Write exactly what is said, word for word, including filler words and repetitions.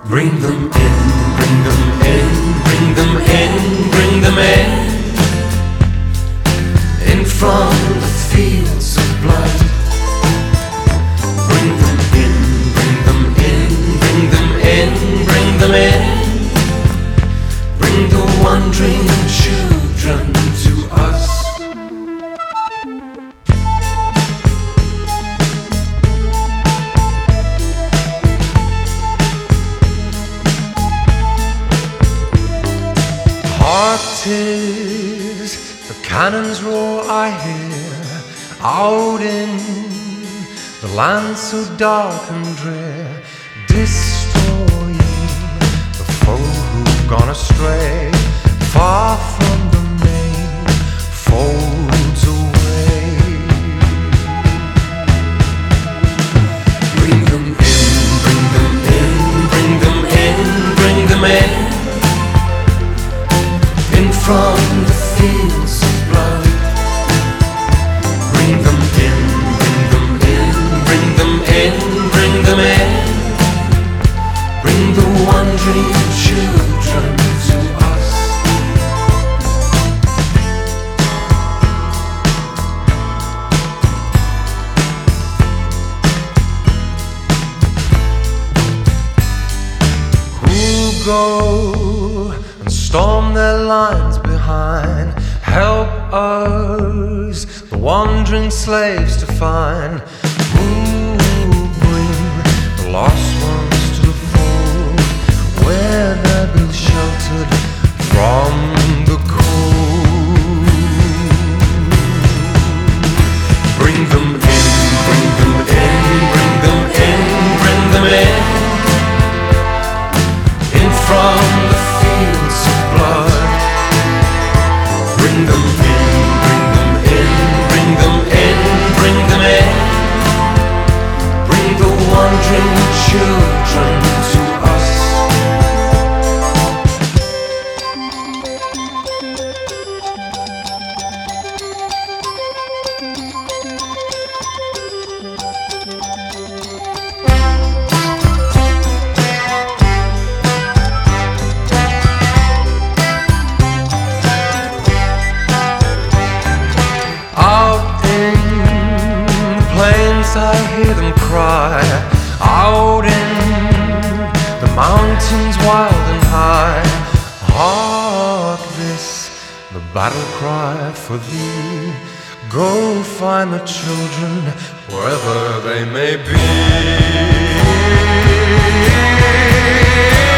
Bring them in, bring them in, bring them in, bring them in. In from the fields of blood. Bring them in, bring them in, bring them in, bring them in. Bring the wandering children to us. Tis the cannon's roar I hear out in the land so dark and drear, destroying the foe who've gone astray, far from the main folds away. Bring them in, bring them in, bring them in, bring them in. From the fields of blood. Bring them in, bring them in, bring them in, bring them in. Bring the wandering children to us. Who'll go and storm their lines behind, help us, the wandering slaves, to find who will bring the lost ones to the fold, where they'll be sheltered from the cold. Bring them in, bring them in, bring them in, bring them in. In from the fields of blood. Bring them in, bring them in, bring them in, bring them in. Bring the wandering children to us. I hear them cry, out in the mountains wild and high. Hark this, the battle cry for thee. Go find the children wherever they may be.